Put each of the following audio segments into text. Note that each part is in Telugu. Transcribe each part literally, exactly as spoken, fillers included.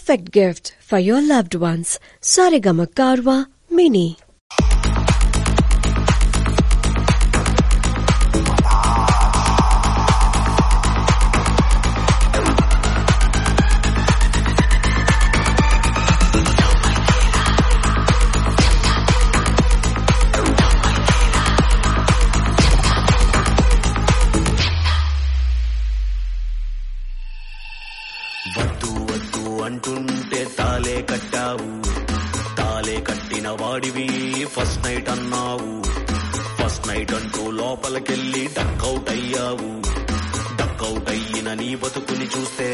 perfect gift for your loved ones. Saregama Karwa Mini. వద్దు వద్దు అంటుంటే తాలే కట్టావు, తాలే కట్టిన వాడివి ఫస్ట్ నైట్ అన్నావు. ఫస్ట్ నైట్ అంటూ లోపలికెళ్ళి డక్అవుట్ అయ్యావు. డక్అవుట్ అయిన నీ బతుకుని చూస్తే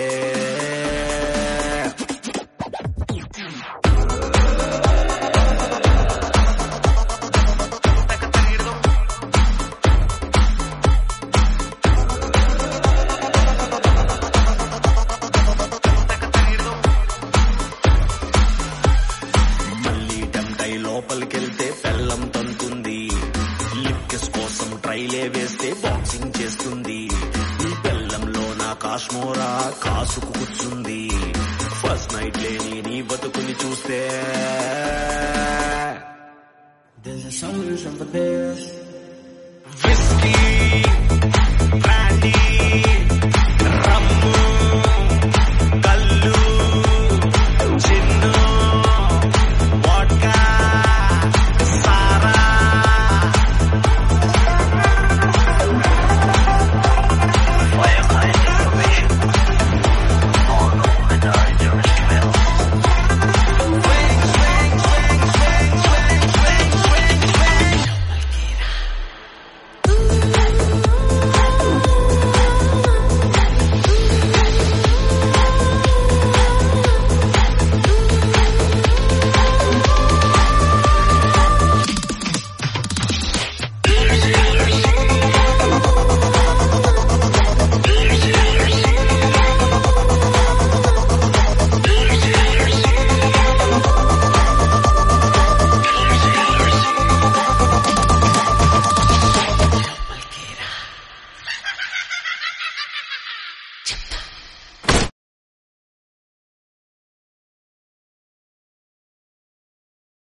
లోపలికెళ్తే పెళ్ళం తంతుంది. లిప్కిస్ కోసం ట్రైలే వేస్తే బాక్సింగ్ చేస్తుంది. ఈ పెళ్ళంలో నా కాశ్మోరా కాసుకు కూర్చుంది. ఫస్ట్ నైట్ లేని నీ బతుకుని చూస్తే There's a solution for this.